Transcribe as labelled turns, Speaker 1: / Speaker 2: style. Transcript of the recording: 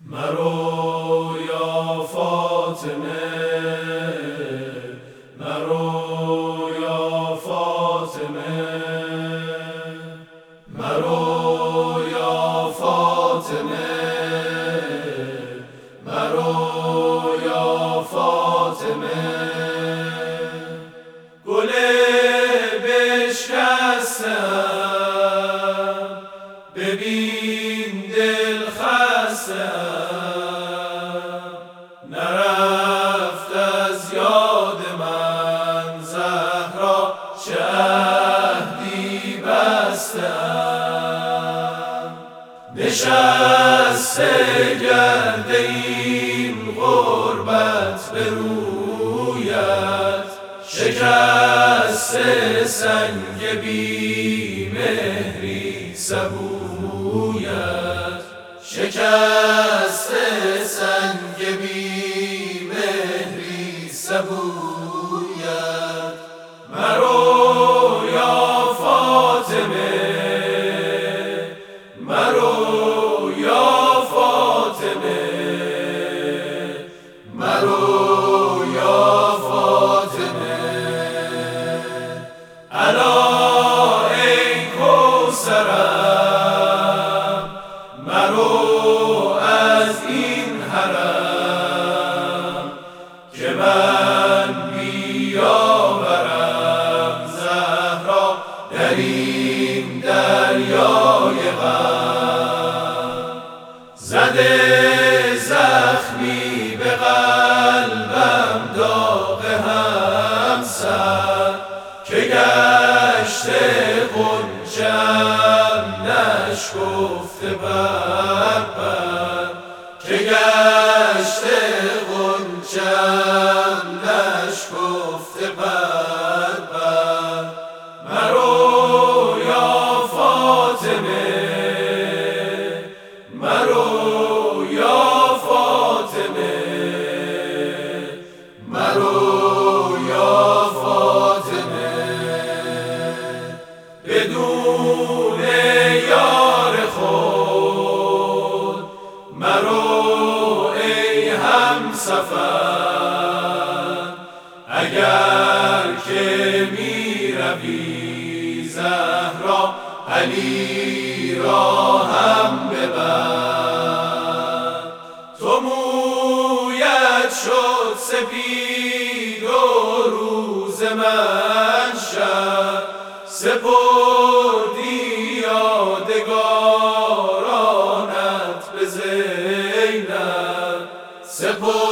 Speaker 1: مرو یا فاطمه، مرو یا فاطمه، مرو یا فاطمه، مرو یا فاطمه. گل بشکستم، ببین دل خستم، نرفت از یاد من زهرا چه عهدی بستم. نشسته گرد این غربت به رویت، شکسته سنگ بی مهری سبویت، شکسته سنگ بی مهری سبویت. مرو یا فاطمه، مرو یا فاطمه، مرو یا فاطمه. الا ای کوثرم، مرو از این حرم، که من بیاورم زهرا در این دریای غم. زده زخمی به قلبم داغ همسر، که گشته غنچه‌ام نشکفته بر بر، که گشته غنچه‌ام نشکفته بر بر. مرو یا فاطمه، مرو یا فاطمه، مرو یا فاطمه. بدون یار خود مرو ای همسفر، اگر که می روی زهرا علی را هم ببر. تو مویت شد سپید و روز من شب، سپردی یادگارانت به زینب،